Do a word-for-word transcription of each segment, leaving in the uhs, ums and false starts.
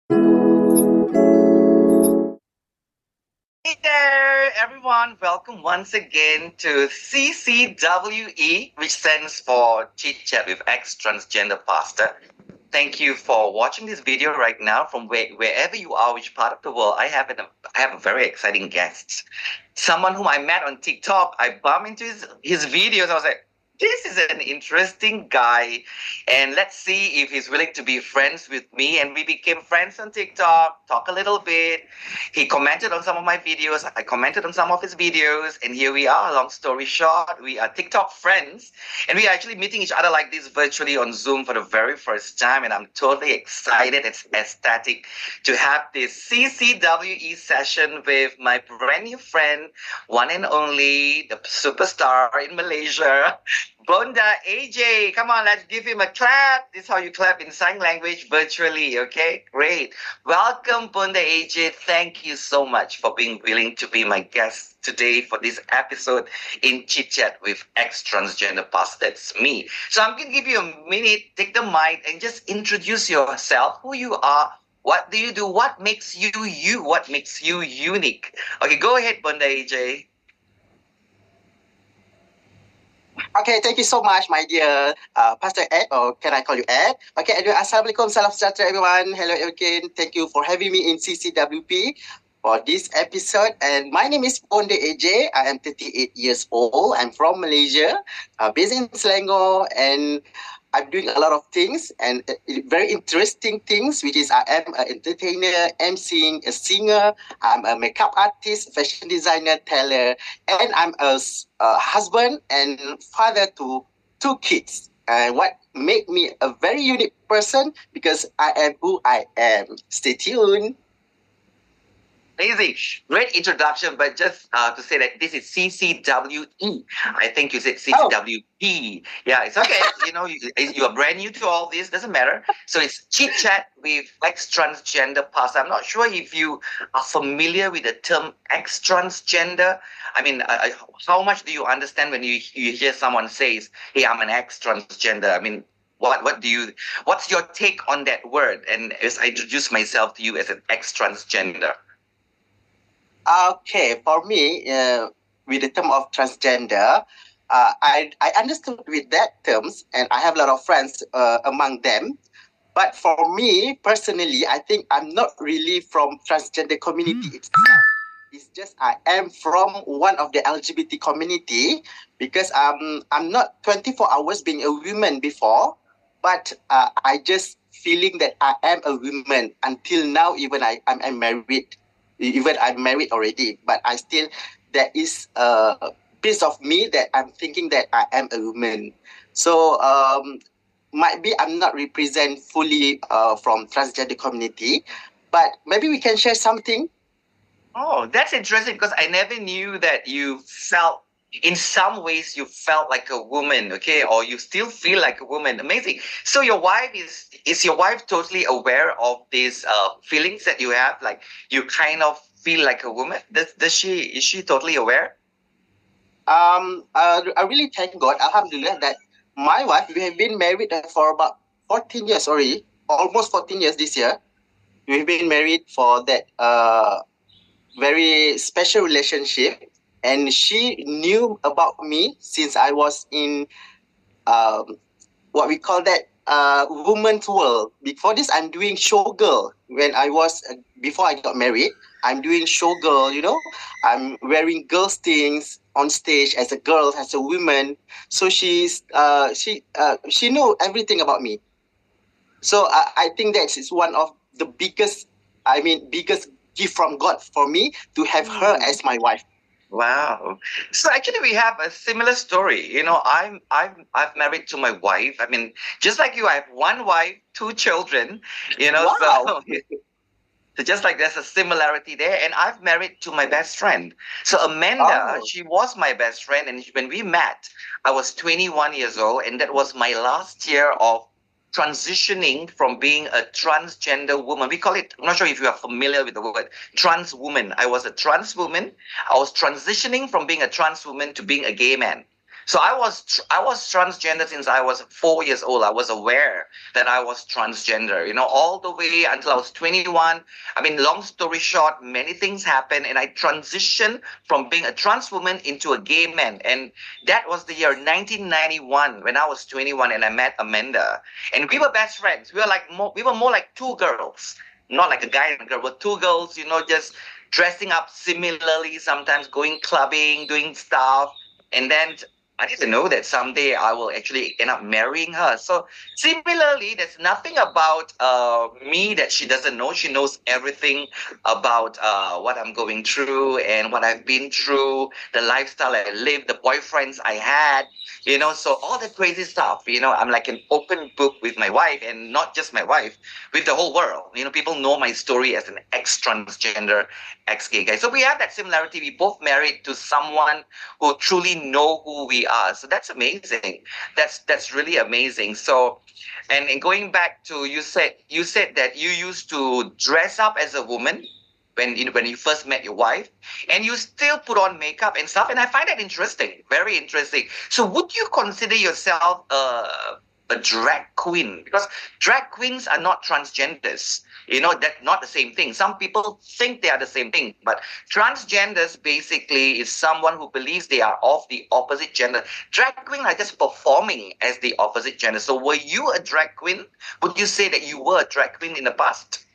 Hey there, everyone. Welcome once again to C C W E, which stands for Chit Chat with Ex Transgender Pastor. Thank you for watching this video right now from where, wherever you are, which part of the world. I have, an, I have a very exciting guest. Someone whom I met on TikTok. I bumped into his, his videos. I was like, this is an interesting guy, and let's see if he's willing to be friends with me. And we became friends on TikTok, talk a little bit. He commented on some of my videos, I commented on some of his videos, and here we are. Long story short, we are TikTok friends, and we are actually meeting each other like this virtually on Zoom for the very first time, and I'm totally excited and ecstatic to have this C C W E session with my brand new friend, one and only, the superstar in Malaysia, Bonda A J. Come on, let's give him a clap. This is how you clap in sign language virtually, okay? Great. Welcome, Bonda A J. Thank you so much for being willing to be my guest today for this episode in Chit Chat with Ex Transgender Pastor. That's me. So I'm going to give you a minute, take the mic, and just introduce yourself, who you are, what do you do, what makes you you, what makes you unique. Okay, go ahead, Bonda A J. Okay, thank you so much, my dear uh, Pastor Ed, or can I call you Ed? Okay, anyway, Assalamualaikum, salam sejahtera, everyone. Hello again. Thank you for having me in C C W P for this episode. And my name is Bonda A J. I am thirty-eight years old. I'm from Malaysia, uh, based in Selangor, and I'm doing a lot of things and uh, very interesting things, which is I am an entertainer, emceeing, a singer, I'm a makeup artist, fashion designer, tailor, and I'm a, a husband and father to two kids. And what make me a very unique person because I am who I am. Stay tuned. Amazing. Great introduction, but just uh, to say that this is C C W E. I think you said C C W P. Oh. Yeah, it's okay. you know, you, you are brand new to all this. Doesn't matter. So it's Chit Chat with Ex Transgender Pastor. I'm not sure if you are familiar with the term Ex Transgender. I mean, uh, how much do you understand when you, you hear someone says, hey, I'm an Ex Transgender? I mean, What what do you what's your take on that word? And as I introduce myself to you as an ex transgender. Okay, for me, uh, with the term of transgender, uh, I I understood with that terms, and I have a lot of friends uh, among them. But for me personally, I think I'm not really from transgender community mm. itself. It's just I am from one of the L G B T community because um I'm not twenty-four hours being a woman before, but uh, I just feeling that I am a woman until now. Even I I'm, I'm married. Even I'm married already, but I still, there is a piece of me that I'm thinking that I am a woman. So um, might be I'm not represent fully uh, from transgender community, but maybe we can share something. Oh, that's interesting because I never knew that you felt, in some ways you felt like a woman, okay, or you still feel like a woman. Amazing. So your wife is is your wife totally aware of these uh, feelings that you have, like you kind of feel like a woman? Does does she is she totally aware? Um, uh, I really thank God, Alhamdulillah, that my wife, we have been married for about fourteen years already, almost fourteen years this year. We've been married for that uh very special relationship. And she knew about me since I was in um, what we call that uh, woman's world. Before this, I'm doing showgirl. When I was, uh, before I got married, I'm doing showgirl, you know. I'm wearing girls' things on stage as a girl, as a woman. So she's, uh, she, uh, she know everything about me. So I, I think that is one of the biggest, I mean, biggest gift from God for me to have her as my wife. Wow. So actually we have a similar story. You know, I'm I'm I've married to my wife. I mean, just like you, I have one wife, two children, you know, wow. so so just like there's a similarity there. And I've married to my best friend. So Amanda, oh. she was my best friend, and when we met, I was twenty-one years old, and that was my last year of transitioning from being a transgender woman. We call it, I'm not sure if you are familiar with the word trans woman. I was a trans woman. I was transitioning from being a trans woman to being a gay man. So I was tr- I was transgender since I was four years old. I was aware that I was transgender, you know, all the way until I was twenty-one. I mean, long story short, many things happened, and I transitioned from being a trans woman into a gay man. And that was the year nineteen ninety-one when I was twenty-one, and I met Amanda, and we were best friends. We were like more, we were more like two girls, not like a guy and a girl, but two girls, you know, just dressing up similarly, sometimes going clubbing, doing stuff, and then I didn't know that someday I will actually end up marrying her. So similarly, there's nothing about uh, me that she doesn't know. She knows everything about uh, what I'm going through and what I've been through, the lifestyle I lived, the boyfriends I had, you know, so all the crazy stuff. You know, I'm like an open book with my wife, and not just my wife, with the whole world. You know, people know my story as an ex-transgender, ex-gay guy. So we have that similarity. We both married to someone who truly know who we are. So that's amazing. That's that's really amazing. So, and, and going back to you said you said that you used to dress up as a woman when you when you first met your wife, and you still put on makeup and stuff. And I find that interesting, very interesting. So, would you consider yourself a a drag queen? Because drag queens are not transgenders. You know, that's not the same thing. Some people think they are the same thing, but transgenders basically is someone who believes they are of the opposite gender. Drag queen are just performing as the opposite gender. So were you a drag queen? Would you say that you were a drag queen in the past?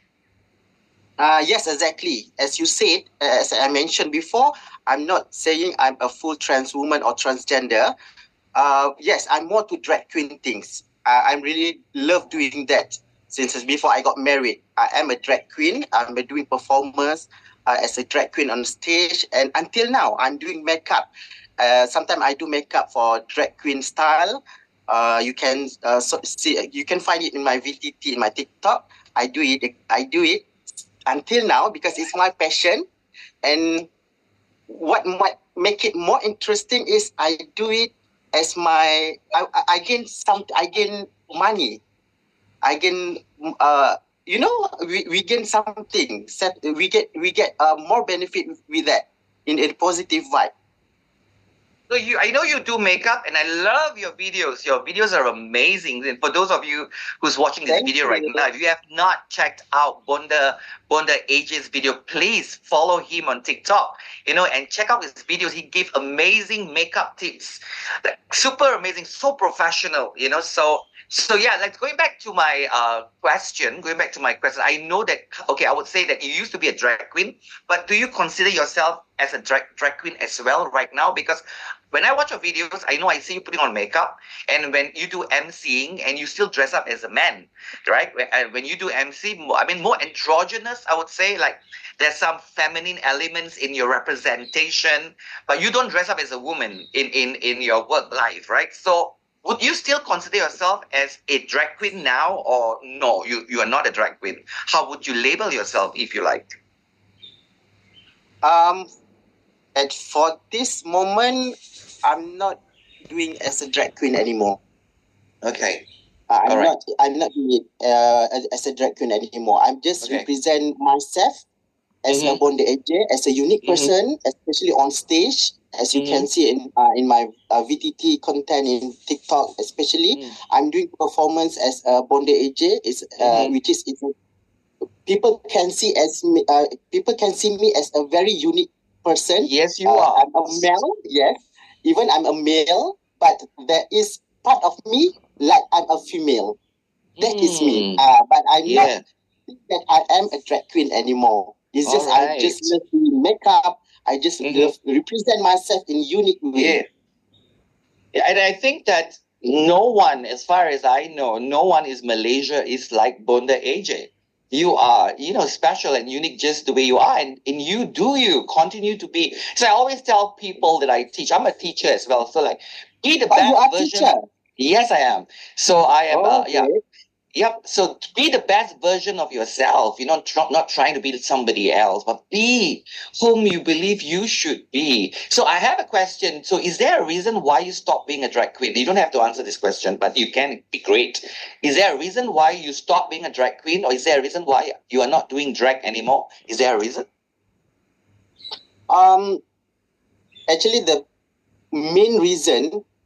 Uh, yes, exactly. As you said, as I mentioned before, I'm not saying I'm a full trans woman or transgender. Uh, yes, I'm more to drag queen things. Uh, I really love doing that. Since before I got married, I am a drag queen. I'm doing performance uh, as a drag queen on stage, and until now, I'm doing makeup. Uh, sometimes I do makeup for drag queen style. Uh, you can uh, so, see, you can find it in my V T T, in my TikTok. I do it. I do it until now because it's my passion. And what might make it more interesting is I do it as my I, I gain some I gain money. I gain, uh, you know, we, we gain something. Set, we get we get uh, more benefit with that in a positive vibe. So you, I know you do makeup, and I love your videos. Your videos are amazing. And for those of you who's watching this Thank video you. right now, if you have not checked out Bonda Bonda A J's video, please follow him on TikTok. You know, and check out his videos. He gave amazing makeup tips, like super amazing, so professional. You know, so so yeah, like going back to my uh question, going back to my question, I know that okay, I would say that you used to be a drag queen, but do you consider yourself as a drag drag queen as well right now? Because when I watch your videos, I know I see you putting on makeup, and when you do emceeing, and you still dress up as a man, right? And when you do M C, I mean, more androgynous, I would say, like there's some feminine elements in your representation, but you don't dress up as a woman in, in, in your work life, right? So would you still consider yourself as a drag queen now, or no, you, you are not a drag queen? How would you label yourself if you like? Um, and for this moment, I'm not doing as a drag queen anymore. Okay. Uh, I'm All right. not. I'm not doing it uh, as, as a drag queen anymore. I'm just Okay. represent myself as Mhm. a Bonda A J, as a unique Mhm. person, especially on stage. As you Mhm. can see in uh, in my uh, V T T content in TikTok, especially, Mhm. I'm doing performance as a Bonda A J. Is uh, Mhm. which is it's a, people can see as me. Uh, people can see me as a very unique person. Yes, you Uh, are. I'm a male. Yes, even I'm a male, but there is part of me like I'm a female. That is me. Mm. Uh, but I'm not Yeah. that I am a drag queen anymore. It's All just I right. just love doing makeup. I just Mhm. love represent myself in unique way. Yeah. Yeah, and I think that no one, as far as I know, no one is Malaysia is like Bonda A J. You are, you know, special and unique just the way you are, and, and you do you continue to be. So I always tell people that I teach. I'm a teacher as well, so like, be the Oh, you best are version. teacher. Yes, I am. So I am. Uh, Okay. yeah. Yep. So be the best version of yourself. You're not tr- not trying to be somebody else, but be whom you believe you should be. So I have a question. So is there a reason why you stopped being a drag queen? You don't have to answer this question, but you can be great. Is there a reason why you stopped being a drag queen, or is there a reason why you are not doing drag anymore? Is there a reason? Um, actually, the main reason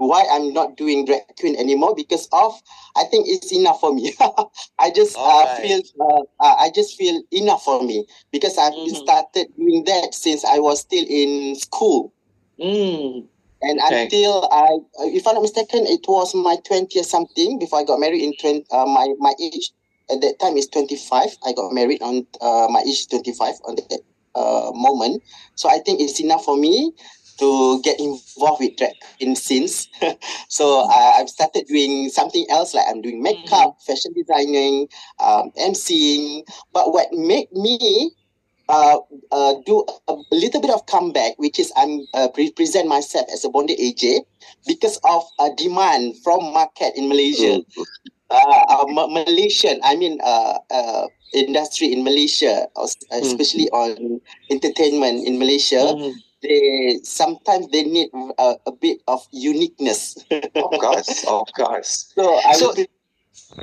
why I'm not doing drag queen anymore, because of, I think it's enough for me. I just uh, Alright. feel uh, uh, I just feel enough for me, because I've Mhm. started doing that since I was still in school. Mm. And Okay. until I, if I'm not mistaken, it was my twentieth something before I got married in twenty, uh, my, my age at that time is twenty-five. I got married on uh, my age is twenty-five on that uh, moment. So I think it's enough for me to get involved with drag queen since. So uh, I've started doing something else, like I'm doing makeup, fashion designing, um, emceeing. But what made me uh, uh, do a little bit of comeback, which is I'm uh, pre- present myself as a Bonde A J because of a demand from market in Malaysia. Mm. Uh, uh, Ma- Malaysian, I mean, uh, uh, industry in Malaysia, os- especially on entertainment in Malaysia. Mhm. They sometimes they need a, a bit of uniqueness. Of course, of course. So I So, pre-